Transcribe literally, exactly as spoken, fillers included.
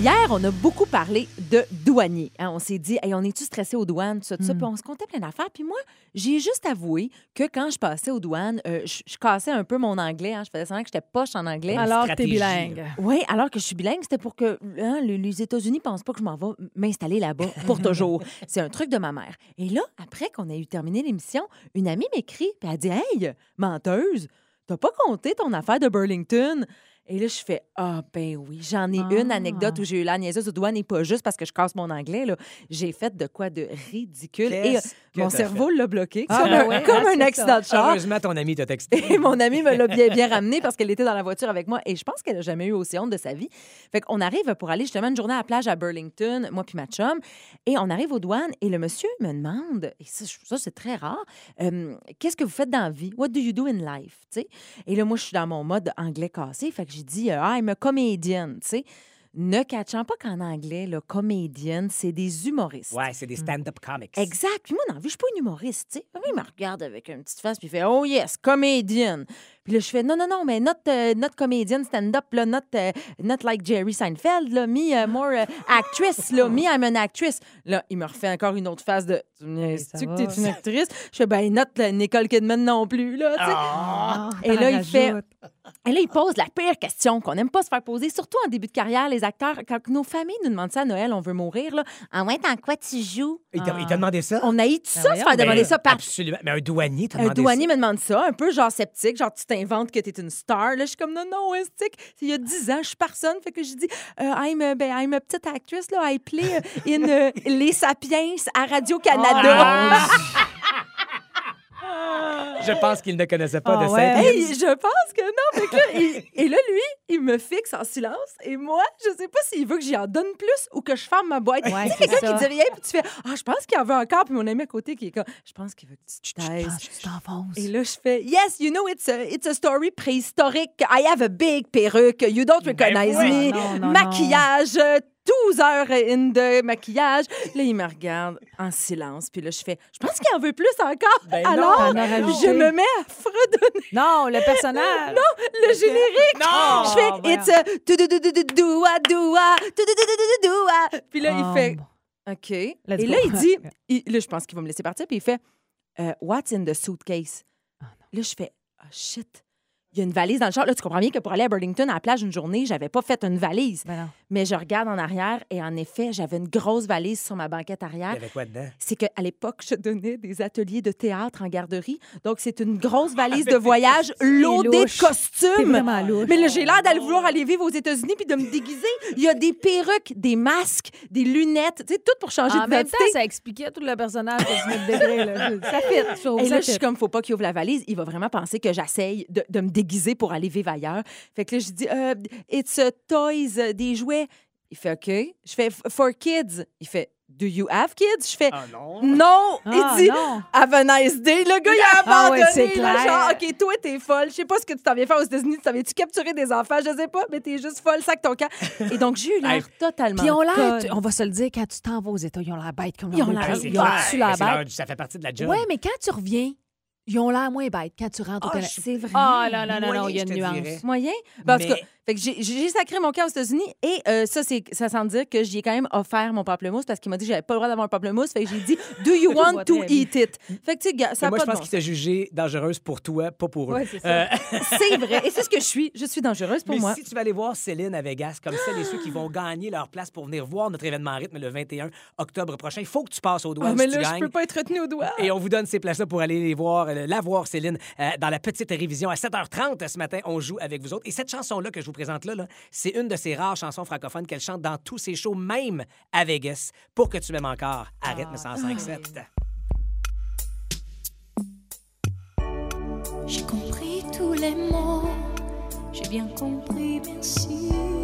Hier, on a beaucoup parlé de douaniers. Hein, on s'est dit, hey, on est-tu stressé aux douanes, tout ça, tout ça, Mm. puis on se comptait plein d'affaires. Puis moi, j'ai juste avoué que quand je passais aux douanes, euh, je, je cassais un peu mon anglais. Hein, je faisais semblant que j'étais poche en anglais. Alors que t'es stratégie, bilingue. là. Oui, alors que je suis bilingue, c'était pour que hein, les, les États-Unis pensent pas que je m'en vais m'installer là-bas pour toujours. C'est un truc de ma mère. Et là, après qu'on ait eu terminé l'émission, une amie m'écrit, puis elle dit, hey, menteuse, t'as pas compté ton affaire de Burlington? Et là, je fais Ah, ben oui, j'en ai Ah. une anecdote où j'ai eu la niaiseuse aux douanes et pas juste parce que je casse mon anglais. Là. J'ai fait de quoi de ridicule. Et euh, Qu'est-ce que mon t'as cerveau l'a bloqué. Ah, comme ben un, ouais, comme ah, un c'est accident de char. Heureusement, ton ami t'a texté. Et mon amie me l'a bien, bien ramené parce qu'elle était dans la voiture avec moi. Et je pense qu'elle n'a jamais eu aussi honte de sa vie. Fait qu'on arrive pour aller justement une journée à la plage à Burlington, moi puis ma chum. Et on arrive aux douanes et le monsieur me demande, et ça, je- ça, c'est très rare, euh, qu'est-ce que vous faites dans la vie? What do you do in life? Tu sais? Et là, moi, je suis dans mon mode anglais cassé. Fait que j'ai dit, euh, I'm a comedian. Tu sais? Ne catchant pas qu'en anglais, là, comédienne, c'est des humoristes. Ouais, c'est des stand-up comics. Exact. Puis moi, dans la vie, je suis pas une humoriste, tu sais. Lui, il me regarde avec une petite face, puis il fait « Oh yes, comédienne ». Puis là, je fais « Non, non, non, mais notre, euh, notre comédienne stand-up, là, not, euh, not like Jerry Seinfeld, là, me uh, more uh, actress, là, me, I'm an actress ». Là, il me refait encore une autre face de « Tu me ça niaises-tu que va. t'es une actrice? » Je fais « Ben, not euh, Nicole Kidman non plus, là, tu sais. Ah, Et là, il t'en fait- rajoutes. Et là, il pose la pire question qu'on n'aime pas se faire poser, surtout en début de carrière, les acteurs. Quand nos familles nous demandent ça à Noël, on veut mourir, là. « Ah ouais, dans quoi tu joues? Il t'a Ah. il t'a demandé ça? » On haït tout ça, se voyons. faire demander Ben, ça par Absolument. Mais un douanier t'a un demandé douanier ça. me demande ça, un peu genre sceptique, genre tu t'inventes que t'es une star. Là, je suis comme non, non, un stick. Il y a dix ans, je suis personne. Fait que je dis, euh, I'm, a, ben, I'm a petite actrice, là, I play uh, in uh, Les Sapiens à Radio-Canada. Je pense qu'il ne connaissait pas Ah de ouais. cette. Hey, je pense que non. Fait que là, il- et là, lui, il me fixe en silence. Et moi, je sais pas s'il veut que j'y en donne plus ou que je ferme ma boîte. Ouais, Tu sais, c'est quelqu'un ça. qui dit rien, puis tu fais, ah, je pense qu'il en veut encore. Puis mon ami à côté qui est comme, je pense qu'il veut que tu te Je taises. pense que tu t'enfonces. Et là, je fais Yes, you know, it's a, it's a story préhistorique. I have a big perruque. You don't recognize oui. me. Non, non, Maquillage, euh, douze heures in de maquillage. Là, il me regarde en silence. Puis là, je fais Je pense qu'il en veut plus encore. Ben non, Alors, t'en as rajouté. je me mets à fredonner Non, le personnage. le générique. Non! Je fais Oh, It's a do-do-do-do-do-doua, doua, do-do-do-do-do-doua. Puis là, Oh, il fait bon. OK. Let's Et go. là, il dit, il- là, je pense qu'il va me laisser partir, puis il fait euh, What's in the suitcase? Là, je fais Ah, shit. Il y a une valise dans le char. Là, tu comprends bien que pour aller à Burlington à la plage une journée, j'avais pas fait une valise. Ben non. Mais je regarde en arrière et en effet, j'avais une grosse valise sur ma banquette Il arrière. y avait quoi dedans? C'est qu'à l'époque, je donnais des ateliers de théâtre en garderie. Donc, c'est une grosse valise de voyage loadée de louche. T'es costumes. vraiment louche. Mais là, j'ai l'air d'aller vouloir aller vivre aux États-Unis puis de me déguiser. Il y a des perruques, des masques, des lunettes, tu sais, tout pour changer En même d'identité. temps, ça expliquait tout le personnage que tu mets de degré. Là. Ça fit, je trouve. Et là, ça je suis fit. comme, faut pas qu'il ouvre la valise. Il va vraiment penser que j'essaye de, de me déguiser pour aller vivre ailleurs. Fait que là, je dis, euh, it's a toys, euh, des jouets. Il fait, OK. Je fais, for kids. Il fait, do you have kids? Je fais, Ah non! non. Ah, Il dit, non. have a nice day. Le gars, il a Ah abandonné. ouais, c'est là, clair. genre, OK, toi, t'es folle. Je sais pas ce que tu t'en viens faire aux États-Unis. Tu t'en viens-tu capturer des enfants? Je sais pas, mais t'es juste folle. Sac ton camp. Et donc, j'ai eu l'air Hey. totalement Puis ils ont l'air, conne. tu- on va se le dire, quand tu t'en vas aux États, ils ont l'air bêtes comme Ils ont leur l'air- beau Ah, pays. c'est Ils ont clair. reçu la Mais c'est bête. leur- Ça fait partie de la job. Oui, mais quand tu reviens, ils ont l'air moins bêtes quand tu rentres au Ah, Canada. je- C'est vrai. Ah, non, non, non, non, Moyen, il y a je une te nuance. dirais. Moyen? Ben, en tout Mais- cas, fait que j'ai j'ai sacré mon camp aux États-Unis et euh, ça, c'est ça sans dire que j'y ai quand même offert mon pamplemousse parce qu'il m'a dit que j'avais pas le droit d'avoir un pamplemousse. Fait que j'ai dit, do you Je want vois to très bien. eat it? Fait que, tu sais, gars, ça Mais a moi, pas je de pense bon qu'il t'a jugé dangereuse pour toi, pas pour eux. Ouais, c'est ça. Euh, sens. C'est vrai. Et c'est ce que je suis. Je suis dangereuse pour mais moi. si tu vas aller voir Céline à Vegas, comme celles et ceux qui vont gagner leur place pour venir voir notre événement à rythme le vingt et un octobre prochain, il faut que tu passes aux Ah, douanes mais si tu là, je gagnes. peux pas être retenue au doigt. Et on vous donne ces places-là pour aller les voir, euh, la voir, Céline, euh, dans la petite révision à sept heures trente ce matin. On joue avec vous autres. Et cette chanson-là que je vous présente là, là c'est une de ces rares chansons francophones qu'elle chante dans tous ses shows, même à Vegas, pour que tu m'aimes encore à rythme cent cinq sept. J'ai compris tous les mots, j'ai bien compris, merci.